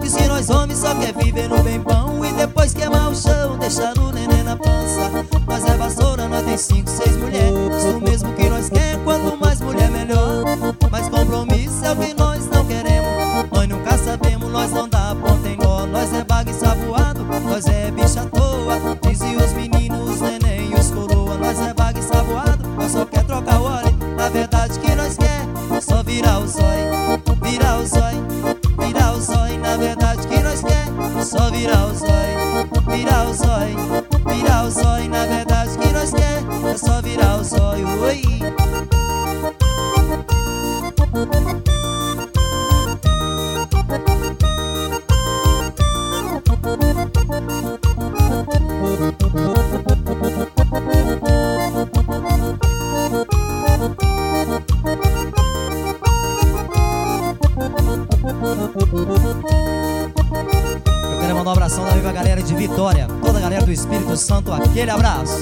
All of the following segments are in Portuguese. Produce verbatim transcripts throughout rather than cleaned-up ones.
Diz que nós homens só quer viver no bem bom e depois queimar o chão, deixar o neném na pança. Nós é vassoura, nós tem cinco, seis mulheres, isso mesmo que nós quer, quanto mais mulher melhor. Mas compromisso é o que nós não queremos, nós nunca sabemos, nós não dá ponta em nó. Nós é baga ensaboado, nós é bicha à toa, dizem os meninos, os neném e os coroa. Nós é baga ensaboado, nós só quer trocar o óleo, na verdade que nós quer só virar o zóio, virar o zóio, virar o zóio. Na verdade que nós quer só virar o zóio, virar o zóio, virar o zóio. Na verdade que nós quer é só virar o zóio. Oi. Eu quero mandar um abração também pra galera de Vitória, toda a galera do Espírito Santo, aquele abraço.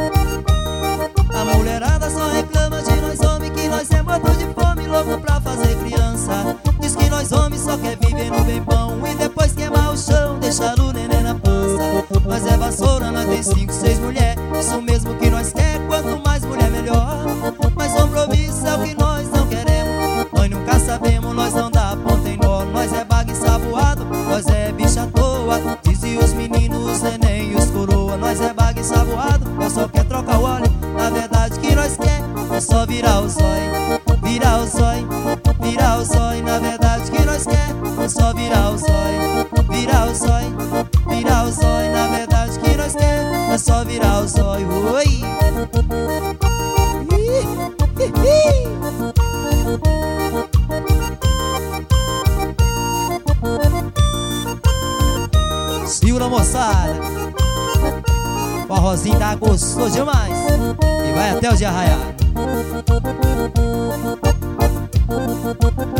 A mulherada só reclama de nós homens, que nós é morto de fome, louco pra fazer criança. Diz que nós homens só quer viver no bem bom e depois queimar o chão, deixar o neném na pança. Nós é vassoura, nós tem cinco, seis mulheres, isso mesmo que nós quer, quanto mais mulher melhor. Mas compromisso é o que nós não queremos, nós nunca sabemos, nós não dá ponta em nó. Nós é baga ensaboado, nós é bicha à toa, dizem os meninos, os neném e os coroa. Nós é baga ensaboado, nós só quer trocar o óleo, na verdade que nós quer é só virar o zóio, virar o zóio, virar o zóio. Na verdade que nós quer é só virar o zóio, virar o zóio, virar o zóio. Na verdade que nós quer é só virar o zóio. Oi. Segura, moçada, o arrozinho tá gostoso demais e vai até o dia raiar.